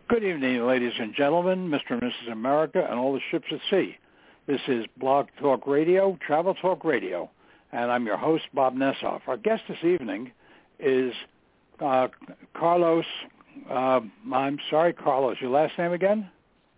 Good evening, ladies and gentlemen, Mr. and Mrs. America, and all the ships at sea. This is Blog Talk Radio, Travel Talk Radio, and I'm your host, Bob Nessoff. Our guest this evening is Carlos. I'm sorry, Carlos. Your last name again?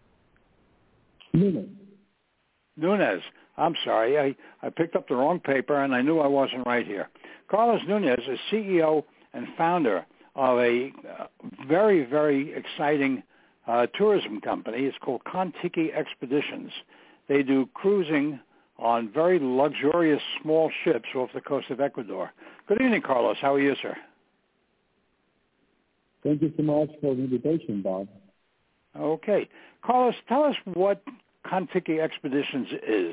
Nunez. I'm sorry. I picked up the wrong paper, and I knew I wasn't right here. Carlos Nunez is CEO and founder of a very, very exciting tourism company. It's called Contiki Expeditions. They do cruising on very luxurious small ships off the coast of Ecuador. Good evening, Carlos. How are you, sir? Thank you so much for the invitation, Bob. Okay. Carlos, tell us what Contiki Expeditions is.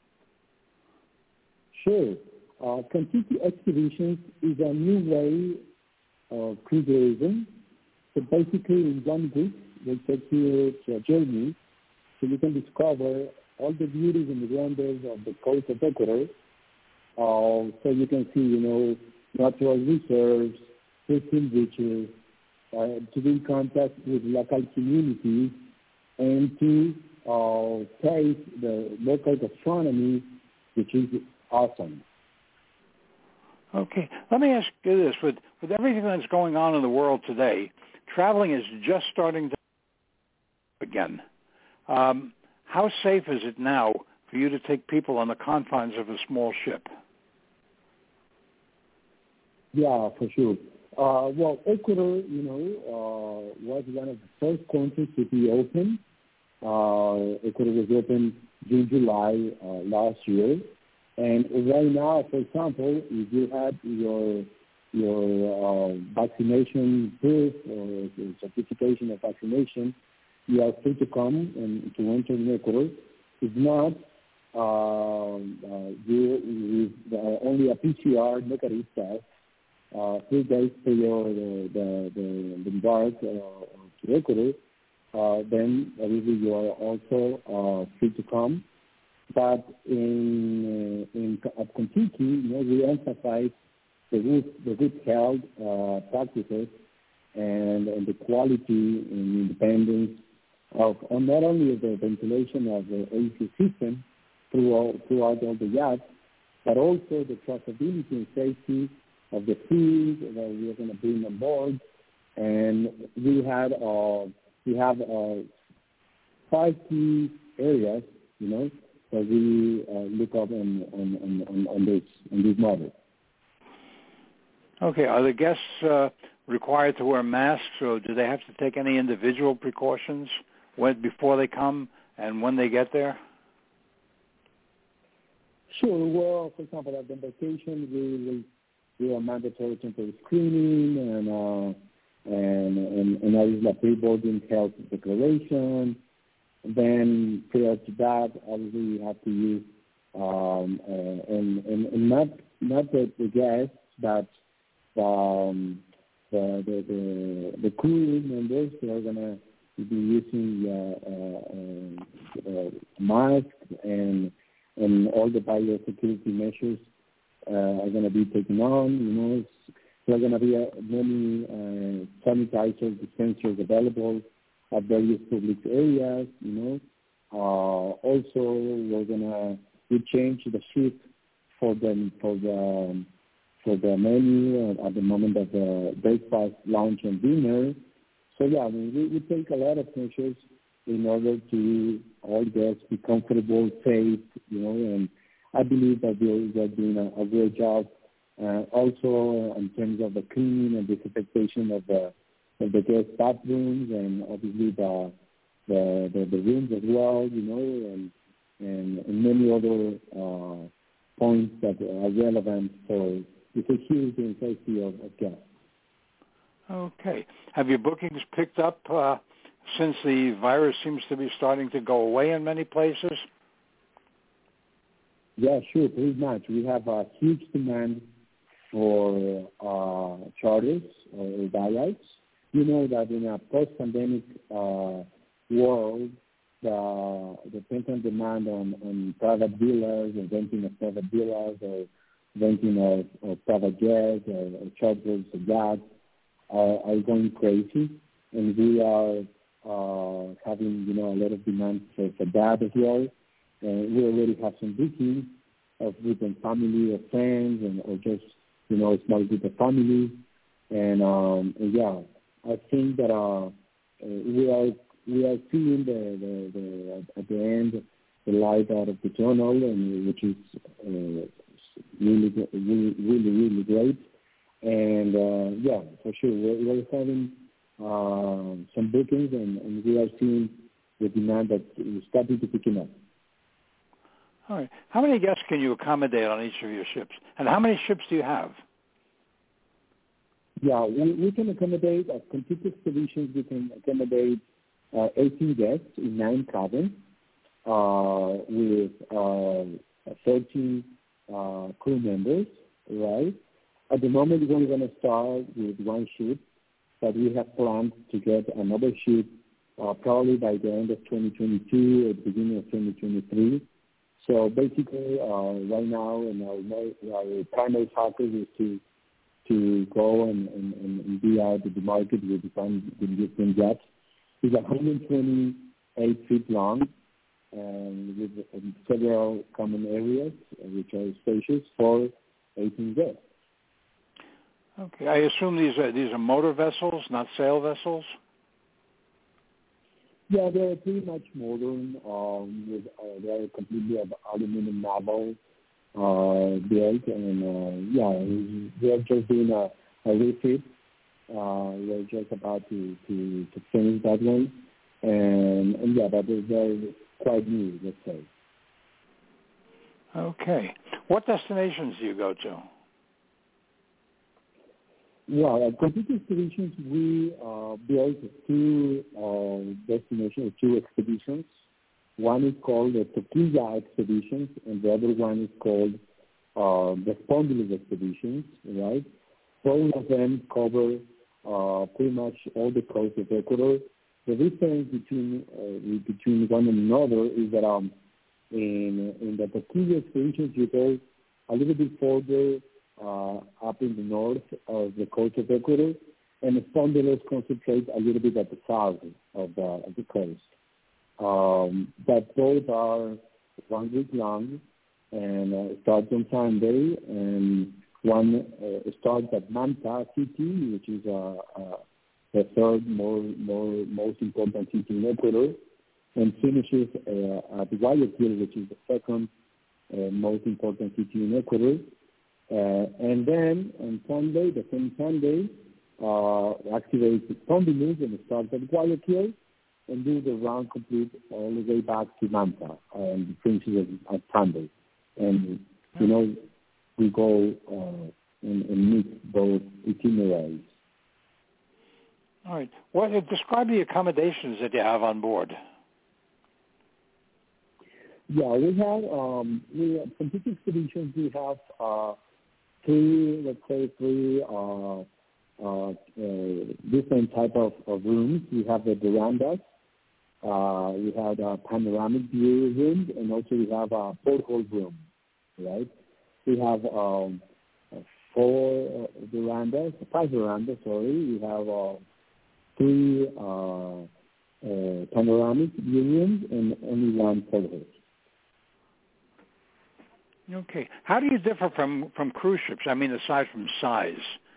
Sure. Contiki Expeditions is a new way of cruiserism. So basically, in 1 week, we'll take you to a journey so you can discover all the beauties and the wonders of the coast of Ecuador. So you can see, natural reserves, fishing beaches, to be in contact with local communities, and to taste the local gastronomy, which is awesome. Okay. Let me ask you this. With everything that's going on in the world today, traveling is just starting to again. How safe is it now for you to take people on the confines of a small ship? Yeah, for sure. Well, Ecuador, was one of the first countries to be open. Ecuador was open June, July last year. And right now, for example, if you had your vaccination proof or certification of vaccination, you are free to come and to enter in Ecuador. If not, you with only a PCR negative test, 3 days prior the embark to Ecuador, then obviously you are also free to come. But at Contiki, we emphasize the good health practices and the quality and independence of not only the ventilation of the AC system throughout all the yachts, but also the traceability and safety of the food that we are going to bring on board. And we have 5 key areas, that we look up on this model. Okay. Are the guests required to wear masks, or do they have to take any individual precautions before they come and when they get there? Sure. Well, for example, at the embarkation, we will do a mandatory temporary screening and obviously a pre-boarding health declaration. Then prior to that, obviously you have to use and not the guests, but the crew members who are gonna be using masks and all the biosecurity measures are gonna be taken on. There are gonna be many sanitizer dispensers available at various public areas, Also, we change the shift for the menu at the moment of the breakfast, lunch, and dinner. So yeah, we take a lot of measures in order to all guests be comfortable, safe, and I believe that they're doing a great job. Also, in terms of the cleaning and disinfection of the guest bathrooms and obviously the rooms as well, and many other points that are relevant for the security and safety of guests. Okay. Have your bookings picked up since the virus seems to be starting to go away in many places? Yeah, sure, pretty much. We have a huge demand for charters or buyouts. You know that in a post-pandemic world, the pent-up demand on private villas or renting of private villas or renting of private jets or charters of yachts are going crazy, and we are having, a lot of demand for that as well. And we already have some bookings of different family or friends or just, a small group of family. And yeah, I think that we are seeing the at the end the light out of the tunnel, and which is really great. And yeah, for sure, we're having some bookings, and we are seeing the demand that is starting to pick up. All right. How many guests can you accommodate on each of your ships? And how many ships do you have? Yeah, we can accommodate, at Contigo Expeditions, we can accommodate 18 guests in 9 cabins with 13 crew members, right? At the moment, we're going to start with 1 ship, but we have planned to get another ship probably by the end of 2022 or the beginning of 2023. So basically, right now, our primary focus is to go and be out in the market with different jets. It's 128 feet long, and with several common areas, which are spacious for 18 guests. Okay, I assume these are motor vessels, not sail vessels. Yeah, they're pretty much modern. They're completely of aluminum naval built, and yeah, we are just doing a refit. We're just about to finish that one, and yeah, but they're quite new, let's say. Okay, what destinations do you go to? Well, at Contigo Expeditions, we built 2 destinations, 2 expeditions. One is called the Toquilla Expeditions, and the other one is called the Spondylos Expeditions, right? Both of them cover pretty much all the coast of Ecuador. The difference between one another is that in the Toquilla Expeditions, you go a little bit further up in the north of the coast of Ecuador, and the Spondylos concentrate a little bit at the south of the coast. But both are 1 week long, and starts on Sunday, and one starts at Manta City, which is the third most important city in Ecuador, and finishes at Guayaquil, which is the second most important city in Ecuador. And then on Sunday, the same Sunday, activates the Spondylos and starts at Guayaquil and do the round complete all the way back to Manta and finishes at Sunday. And, we go and meet both itineraries. All right. Describe the accommodations that you have on board. Yeah, we have Contigo Expeditions. We have 3 different type of rooms. We have the verandas, we have a panoramic view room, and also we have a porthole room, right? We have 5 verandas, sorry. We have 3 panoramic view rooms and only 1 porthole. Okay. How do you differ from cruise ships? I mean, aside from size.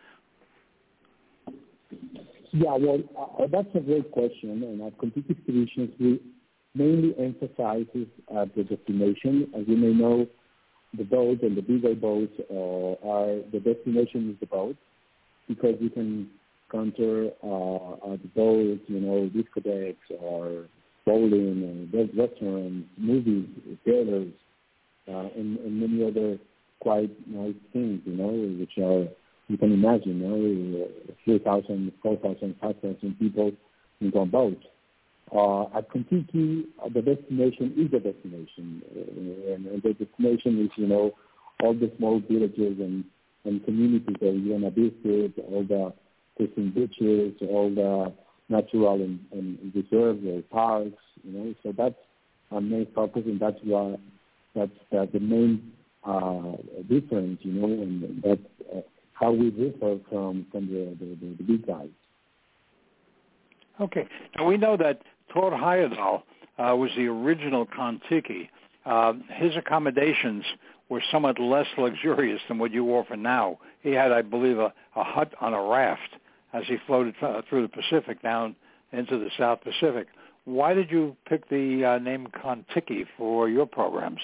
Yeah, well, that's a great question. And at Contigo Expeditions, we mainly emphasize at the destination. As you may know, the boat and the bigger boats are the destination is the boat, because you can counter at the boats, discotheques or bowling and restaurants, movies, theaters, and many other quite nice things, which are, you can imagine, 3,000, 4,000, 5,000 people in one boat. At Contigo, the destination is the destination, and the destination is, all the small villages and communities that you want to visit, all the fishing beaches, all the natural and reserves or parks, So that's our main focus, and that's the main difference, and that's how we differ from the big guys. Okay. Now, we know that Tor Heyerdahl was the original Kon-Tiki. His accommodations were somewhat less luxurious than what you offer now. He had, I believe, a hut on a raft as he floated through the Pacific down into the South Pacific. Why did you pick the name Kon-Tiki for your programs?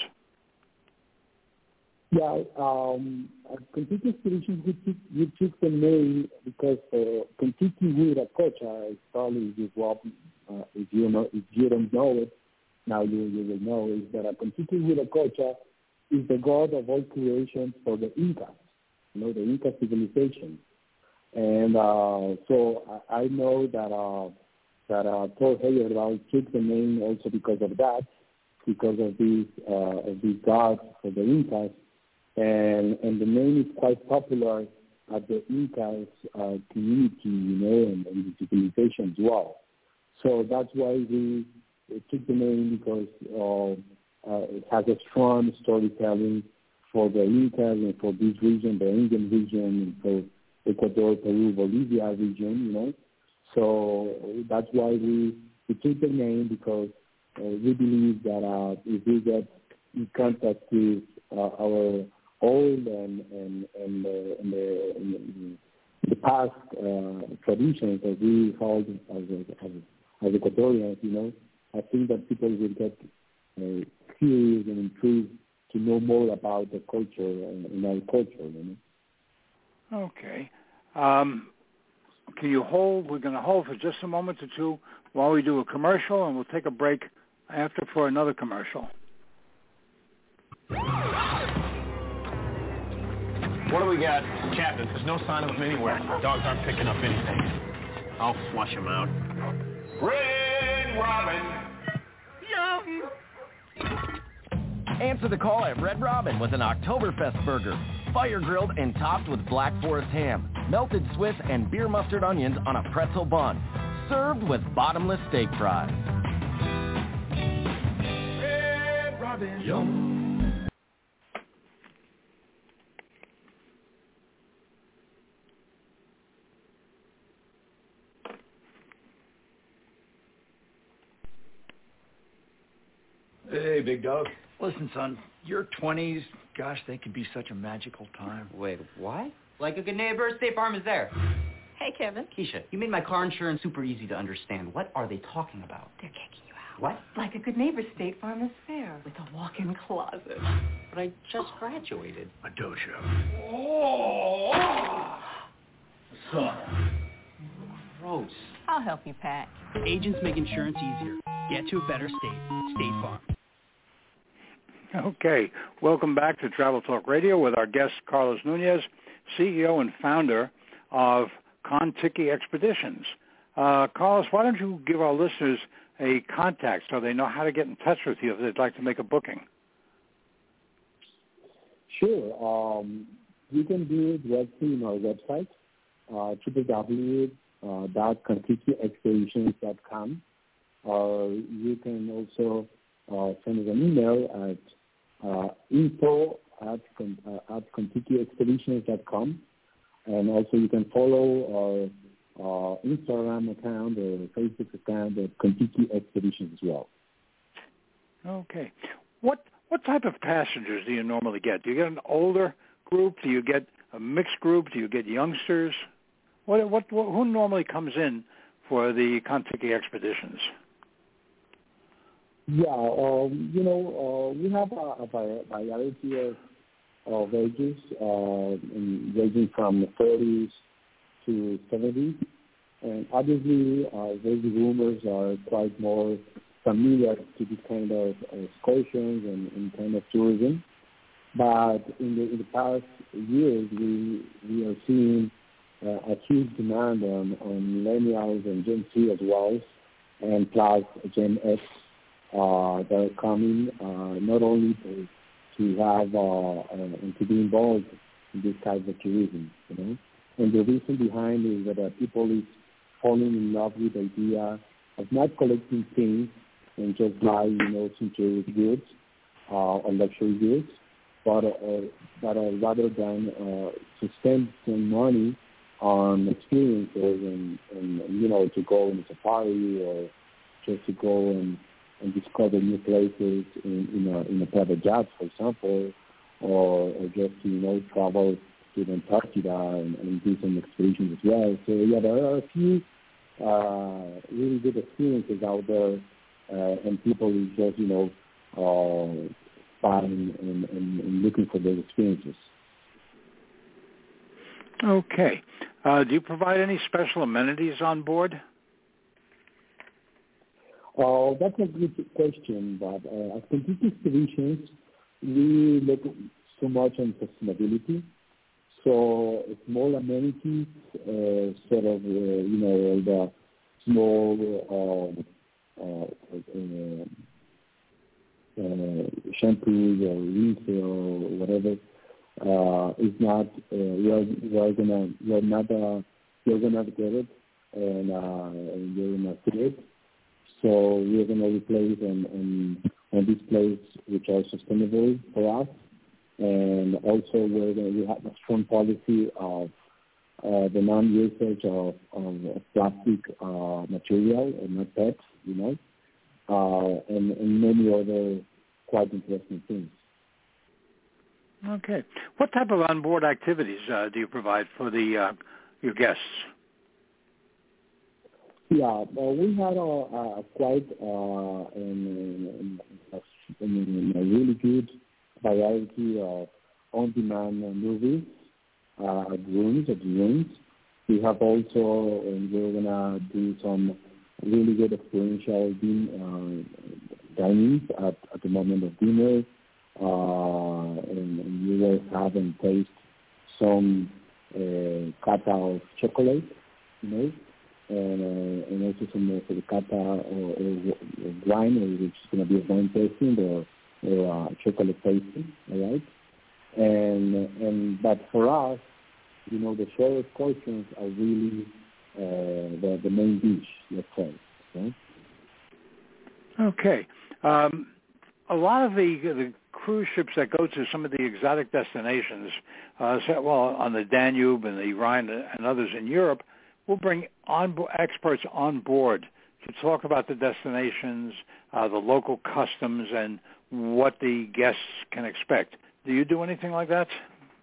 Yeah, Kon-Tiki Expeditions, we took the name because Kon-Tiki Wiracocha is probably if you don't know it, now you will know, is that Kon-Tiki Wiracocha is the god of all creation for the Incas, the Inca civilization. And so I know that Tor Heyerdahl took the name also because of that, because of these gods for the Incas. And the name is quite popular at the Incas community, and the civilization as well. So that's why we took the name, because it has a strong storytelling for the Incas and for this region, the Indian region, and for Ecuador, Peru, Bolivia region, So that's why we took the name, because we believe that if we get in contact with our old and the past traditions that we hold as Ecuadorians, I think that people will get curious and intrigued to know more about the culture and our culture. Okay. Can you hold? We're going to hold for just a moment or two while we do a commercial, and we'll take a break after for another commercial. What do we got? Captain, there's no sign of him anywhere. Dogs aren't picking up anything. I'll flush him out. Red Robin. Yum. Answer the call at Red Robin with an Oktoberfest burger. Fire-grilled and topped with Black Forest ham, melted Swiss and beer mustard onions on a pretzel bun. Served with bottomless steak fries. Red Robin. Yum. Hey, big dog. Listen, son, your 20s, gosh, they can be such a magical time. Wait, what? Like a good neighbor, State Farm is there. Hey, Kevin. Keisha, you made my car insurance super easy to understand. What are they talking about? They're kicking you out. What? Like a good neighbor, State Farm is fair, with a walk-in closet. But I just graduated. A dojo. Oh! Son. Gross. I'll help you, Pat. Agents make insurance easier. Get to a better state. State Farm. Okay. Welcome back to Travel Talk Radio with our guest, Carlos Nunez, CEO and founder of Kon-Tiki Expeditions. Carlos, why don't you give our listeners a contact so they know how to get in touch with you if they'd like to make a booking? Sure. You can do it directly on our website, www.kontikiexpeditions.com. You can also send us an email at info@kontikiexpeditions.com, and also you can follow our Instagram account or Facebook account at Kon-Tiki Expeditions as well. Okay. What type of passengers do you normally get? Do you get an older group? Do you get a mixed group? Do you get youngsters? Who normally comes in for the Kon-Tiki Expeditions? Yeah, we have a variety of ages, ranging from 30s to 70s. And obviously, baby boomers are quite more familiar to this kind of excursions and kind of tourism. But in the past years, we are seeing a huge demand on millennials and Gen Z as well, and plus Gen X. That are coming not only to have and to be involved in this type of tourism, And the reason behind is that people is falling in love with the idea of not collecting things and just buy, some tourist goods or luxury goods, but rather than to spend some money on experiences and to go on a safari or just to go and discover new places in a private jet, for example, or just to travel to Antarctica and do some expeditions as well. So yeah, there are a few really good experiences out there, and people just finding and looking for those experiences. Okay. Do you provide any special amenities on board? That's a good question, but at Contiki Expeditions, we look so much on sustainability. So small amenities, sort of, the small shampoos or rinse or whatever, is not, you're gonna get it, and you're gonna see it. So we're gonna replace and displays which are sustainable for us. And also we have a strong policy of the non-usage of plastic material and not PET, and many other quite interesting things. Okay. What type of onboard activities do you provide for your guests? Yeah, we had a quite a really good variety of on-demand movies at rooms. We have also, and we're gonna do some really good experiential dinings at the moment of dinner, and you will have and taste some cata of chocolate, and also some for the cata or wine, which is going to be a wine tasting or chocolate tasting, all right? But for us, the shore excursions are really the main dish, let's say. Okay. Okay. A lot of the cruise ships that go to some of the exotic destinations, on the Danube and the Rhine and others in Europe, will bring experts on board to talk about the destinations, the local customs, and what the guests can expect. Do you do anything like that?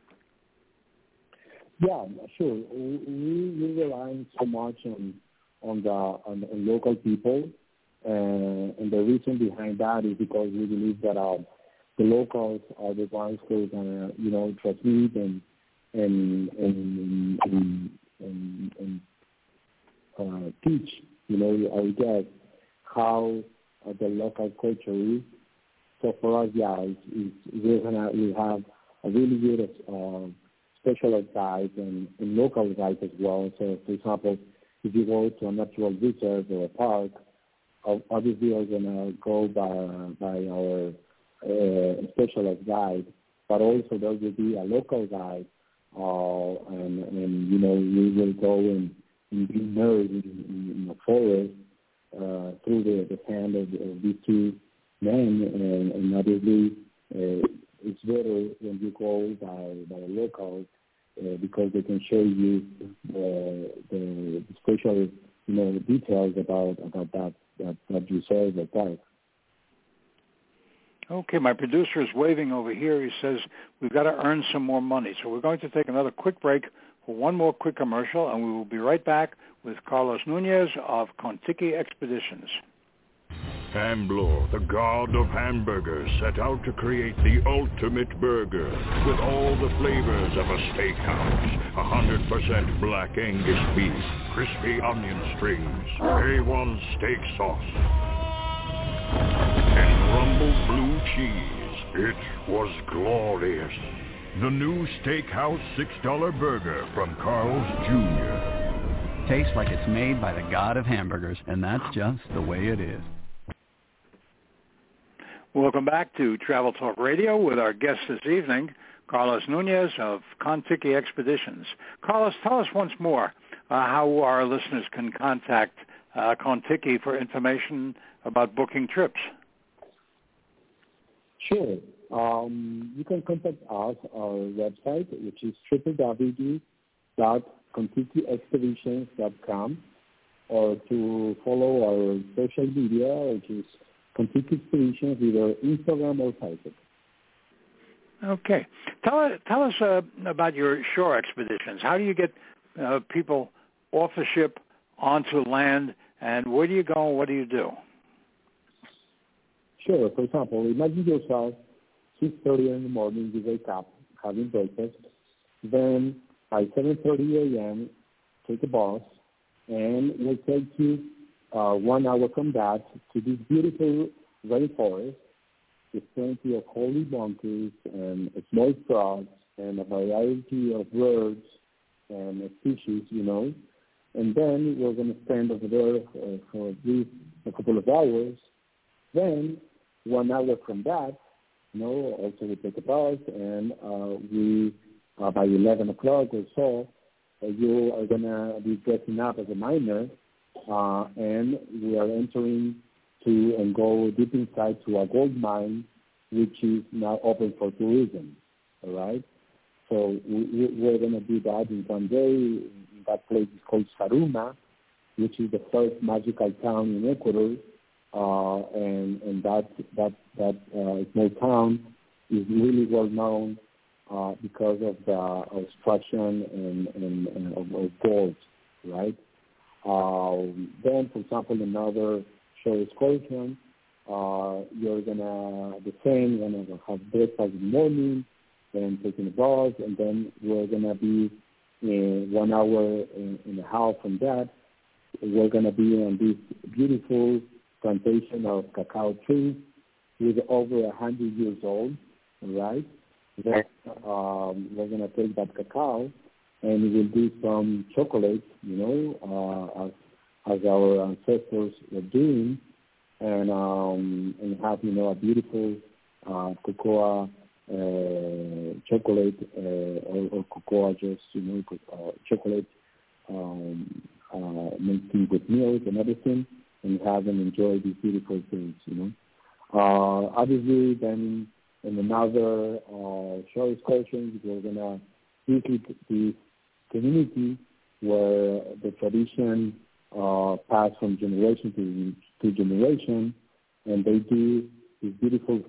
Yeah, sure. We rely so much on the local people, and the reason behind that is because we believe that the locals are the ones who are gonna, transmit and teach, our guests how the local culture is. So for us, we have a really good specialized guides and local guides as well. So, for example, if you go to a natural reserve or a park, obviously we're gonna go by our specialized guide, but also there will be a local guide, and we will go and be immersed in the forest through the hand of these two men, and obviously it's better when you go by a local because they can show you the special details about that reserve or park. Okay, my producer is waving over here. He says we've got to earn some more money. So we're going to take another quick break for one more quick commercial, and we will be right back with Carlos Nunez of Contiki Expeditions. Hambler, the god of hamburgers, set out to create the ultimate burger with all the flavors of a steakhouse. 100% black Angus beef, crispy onion strings, A1 steak sauce, and rumbled blue cheese. It was glorious. The new Steakhouse $6 burger from Carl's Jr. Tastes like it's made by the god of hamburgers, and that's just the way it is. Welcome back to Travel Talk Radio with our guest this evening, Carlos Nunez of Contiki Expeditions. Carlos, tell us once more how our listeners can contact Contiki for information about booking trips. Sure. You can contact us, our website, which is www.contiki.com. KontikiExpeditions.com, or to follow our social media, which is Kontiki Expeditions, either Instagram or Facebook. Okay. Tell us about your shore expeditions. How do you get people off the ship onto land, and where do you go and what do you do? Sure. For example, imagine yourself 6:30 in the morning, you wake up, having breakfast. Then by 7:30 a.m., take a bus, and we'll take you 1 hour from that to this beautiful rainforest with plenty of holy monkeys and small frogs and a variety of birds and species, And then we're going to spend over there for at least a couple of hours. Then 1 hour from that, also we take a bus, and we by 11 o'clock or so, you are going to be dressing up as a miner, and we are entering to and go deep inside to a gold mine, which is now open for tourism. All right, so we're going to do that in one day. That place is called Saruma, which is the first magical town in Ecuador, and that small town is really well known because of the extraction and of gold, right? Then, for example, another shore excursion, you're gonna have breakfast in the morning, then taking a bus, and then we're gonna be 1 hour and a half from that. We're gonna be on this beautiful plantation of cacao trees with over 100 years old, right? Then we're gonna take that cacao and we'll do some chocolate, as our ancestors were doing, and have a beautiful cocoa chocolate or cocoa just chocolate making with milk and everything, and have and enjoy these beautiful things. Obviously, then in another shore excursion, we're gonna visit this community where the tradition passed from generation to generation, and they do these beautiful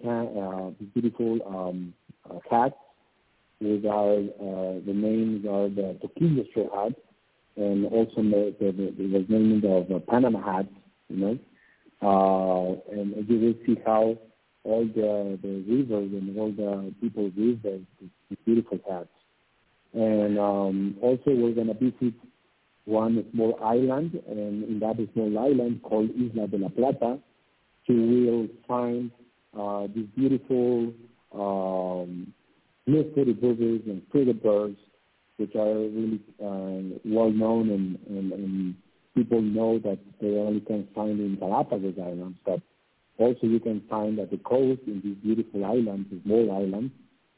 hats with the names are the Toquillo straw hat, and also the name of Panama hat, and you will see how all the rivers and all the people weave these beautiful hats. And also we're going to visit one small island, and in that small island called Isla de la Plata, you will find these beautiful blue-footed boobies and frigate birds, which are really well known, and people know that they only can find in Galapagos Islands, but also you can find at the coast in these beautiful islands, small islands.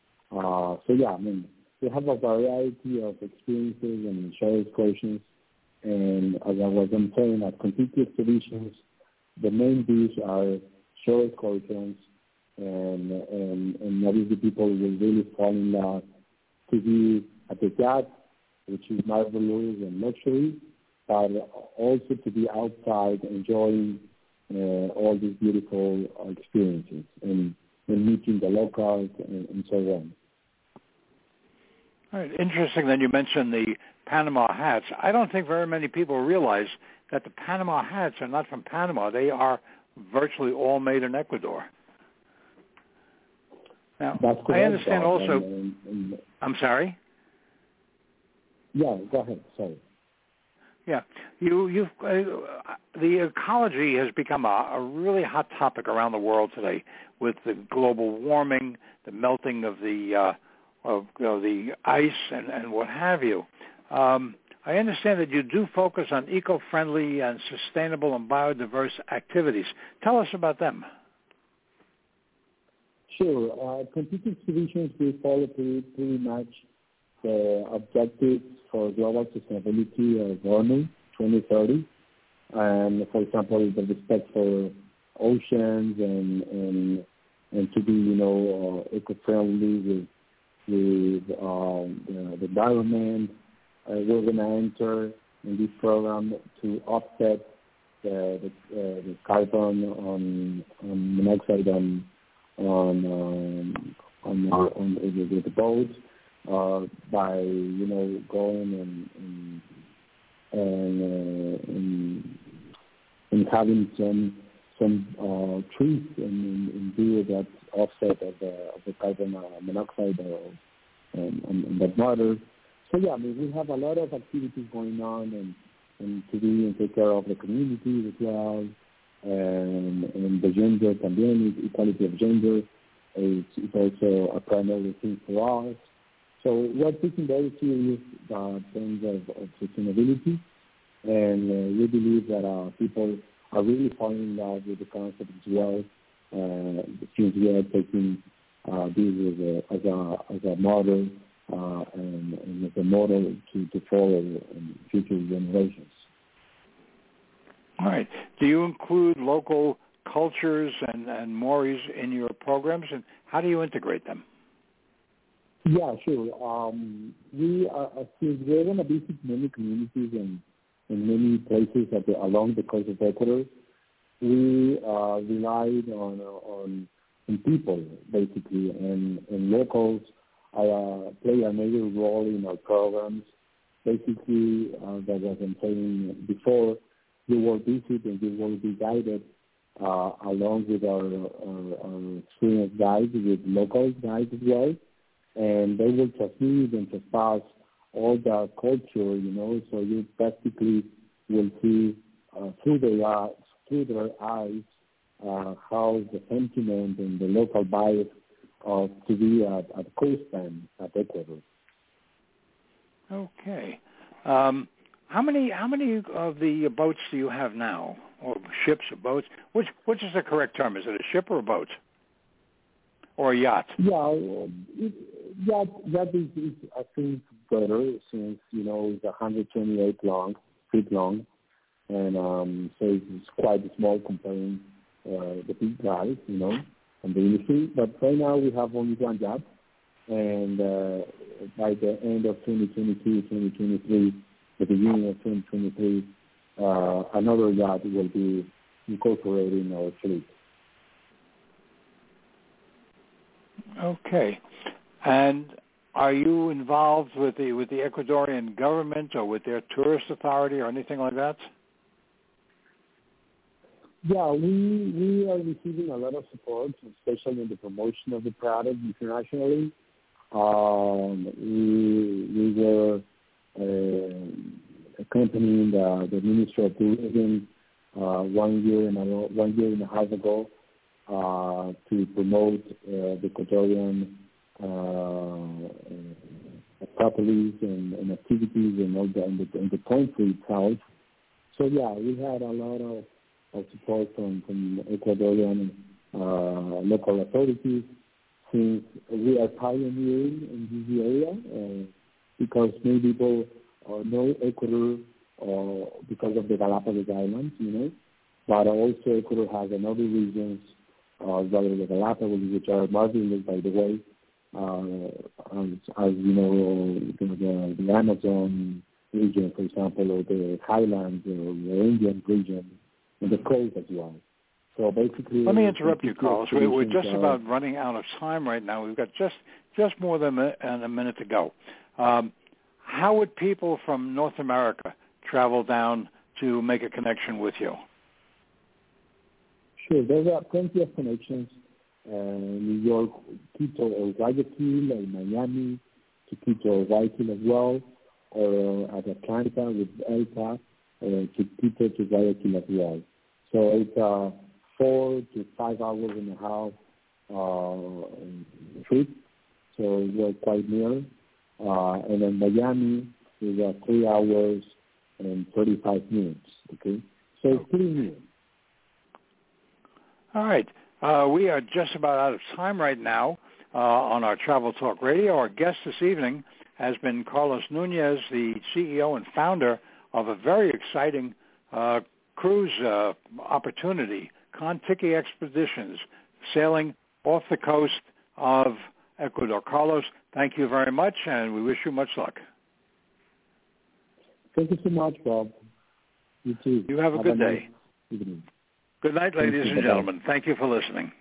We have a variety of experiences and shore excursions, and as I was saying, at Kontiki Expeditions, the main dish are shore excursions, and obviously people will really fall in love to be at the yacht, which is marvelous and luxury, but also to be outside enjoying all these beautiful experiences and meeting the locals and so on. All right. Interesting that you mentioned the Panama hats. I don't think very many people realize that the Panama hats are not from Panama. They are virtually all made in Ecuador. Now, that's correct, I understand also... I'm sorry? Yeah, go ahead. Sorry. Yeah, the ecology has become a really hot topic around the world today, with the global warming, the melting of the ice, and what have you. I understand that you do focus on eco-friendly and sustainable and biodiverse activities. Tell us about them. Sure. Kontiki Expeditions, we follow pretty much the objectives for global sustainability of warming 2030, and for example, the respect for oceans and to be eco-friendly with the environment, we're going to enter in this program to offset the carbon monoxide on the boats by going and having some trees and do that offset of the carbon monoxide and the water. So yeah, we have a lot of activities going on and to be and take care of the community as well, and the gender también, equality of gender is also a primary thing for us. So we're taking very serious things of sustainability, and we believe that people are really falling in love with the concept as well, since we are taking this as a model and as a model to follow in future generations. All right. Do you include local cultures and mores in your programs, and how do you integrate them? Yeah, sure. Since we're going to visit many communities and in many places along the coast of Ecuador, we relied on people, basically, and locals play a major role in our programs. Basically, that was I'm saying before, you will visit and you will be guided along with our experienced guides, with local guides as well, and they will transmit and trespass all the culture, so you practically will see through their eyes how the sentiment and the local bias to be at coastline at Ecuador. Okay. How many of the boats do you have now, or ships or boats? Which is the correct term? Is it a ship or a boat, or a yacht? Yeah, yacht is I think better, since it's 128 feet long, and so it's quite small comparing the big guys, and the industry. But right now we have only one yacht, and by the end of 2022, 2023, the beginning of 2023, another yacht will be incorporated in our fleet. Okay. And are you involved with the Ecuadorian government or with their tourist authority or anything like that? Yeah, we are receiving a lot of support, especially in the promotion of the product internationally. We were accompanying the Ministry of Tourism 1 year and a half ago to promote the Ecuadorian properties and activities and all in the country itself. So yeah, we had a lot of support from Ecuadorian local authorities, since we are pioneering in this area, because many people know Ecuador because of the Galapagos Islands, but also Ecuador has another regions, rather the Galapagos, which are marvelous, by the way, as you know, the Amazon region, for example, or the Highlands, or the Indian region, and the coast as well. So basically, let me interrupt you, Carlos. We're just about running out of time right now. We've got just more than a minute to go. How would people from North America travel down to make a connection with you? Sure, there are plenty of connections. New York, Quito, or Guayaquil, or Miami, to Quito or Guayaquil as well, or at Atlanta with ELTA, to Quito to Guayaquil as well. So it's 4 to 5 hours and a half trip, so we're quite near. And then Miami is 3 hours and 35 minutes, okay? So it's pretty near. All right. We are just about out of time right now on our Travel Talk Radio. Our guest this evening has been Carlos Nunez, the CEO and founder of a very exciting cruise opportunity, Contiki Expeditions, sailing off the coast of Ecuador. Carlos, thank you very much, and we wish you much luck. Thank you so much, Bob. You too. You have a good day. Nice evening. Good night, ladies and gentlemen. Thank you for listening.